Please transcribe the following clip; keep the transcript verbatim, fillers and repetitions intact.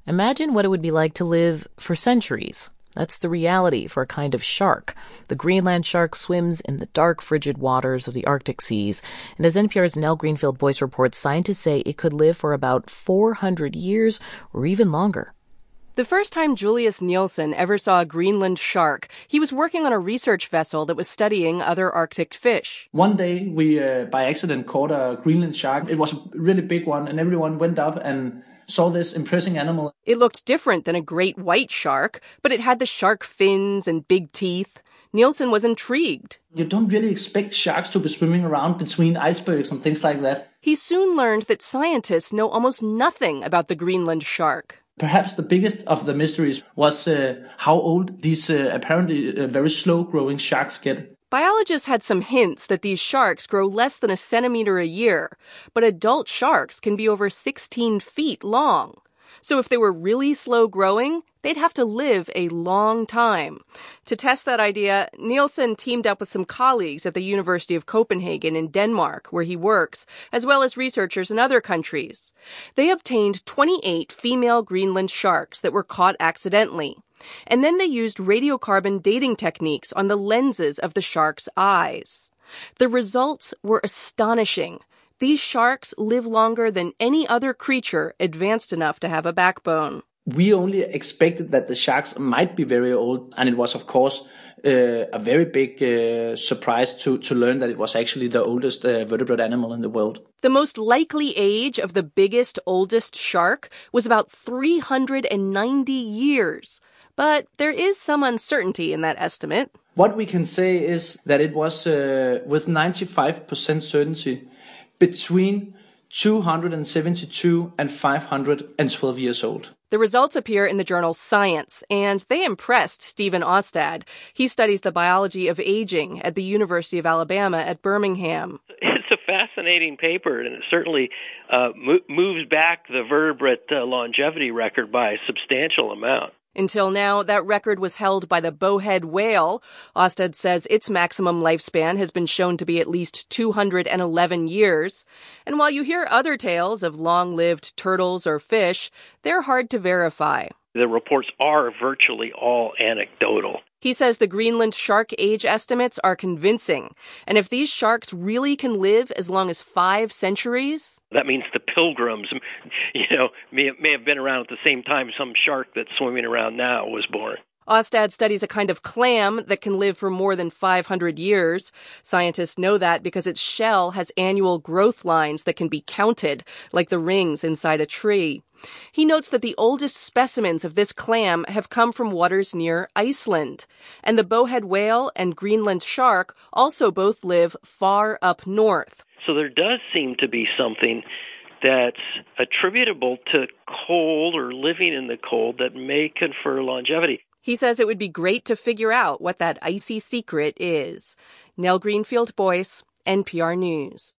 Imagine what it would be like to live for centuries. That's the reality for a kind of shark. The Greenland shark swims in the dark, frigid waters of the Arctic seas. And as N P R's Nell Greenfield-Boyce reports, scientists say it could live for about four hundred years or even longer. The first time Julius Nielsen ever saw a Greenland shark, he was working on a research vessel that was studying other Arctic fish. One day, we, uh, by accident, caught a Greenland shark. It was a really big one, and everyone went up and saw this impressive animal. It looked different than a great white shark, but it had the shark fins and big teeth. Nielsen was intrigued. You don't really expect sharks to be swimming around between icebergs and things like that. He soon learned that scientists know almost nothing about the Greenland shark. Perhaps the biggest of the mysteries was uh, how old these uh, apparently uh, very slow-growing sharks get. Biologists had some hints that these sharks grow less than a centimeter a year, but adult sharks can be over sixteen feet long. So if they were really slow growing, they'd have to live a long time. To test that idea, Nielsen teamed up with some colleagues at the University of Copenhagen in Denmark, where he works, as well as researchers in other countries. They obtained twenty-eight female Greenland sharks that were caught accidentally. And then they used radiocarbon dating techniques on the lenses of the sharks' eyes. The results were astonishing. These sharks live longer than any other creature advanced enough to have a backbone. We only expected that the sharks might be very old, and it was, of course, uh, a very big uh, surprise to, to learn that it was actually the oldest uh, vertebrate animal in the world. The most likely age of the biggest, oldest shark was about three hundred ninety years. But there is some uncertainty in that estimate. What we can say is that it was, uh, with ninety-five percent certainty, between two hundred seventy-two and five hundred twelve years old. The results appear in the journal Science, and they impressed Stephen Austad. He studies the biology of aging at the University of Alabama at Birmingham. It's a fascinating paper, and it certainly uh, mo- moves back the vertebrate uh, longevity record by a substantial amount. Until now, that record was held by the bowhead whale. Austad says its maximum lifespan has been shown to be at least two hundred eleven years. And while you hear other tales of long-lived turtles or fish, they're hard to verify. The reports are virtually all anecdotal. He says the Greenland shark age estimates are convincing. And if these sharks really can live as long as five centuries... That means the pilgrims, you know, may, may have been around at the same time some shark that's swimming around now was born. Austad studies a kind of clam that can live for more than five hundred years. Scientists know that because its shell has annual growth lines that can be counted, like the rings inside a tree. He notes that the oldest specimens of this clam have come from waters near Iceland. And the bowhead whale and Greenland shark also both live far up north. So there does seem to be something that's attributable to cold or living in the cold that may confer longevity. He says it would be great to figure out what that icy secret is. Nell Greenfield-Boyce, N P R News.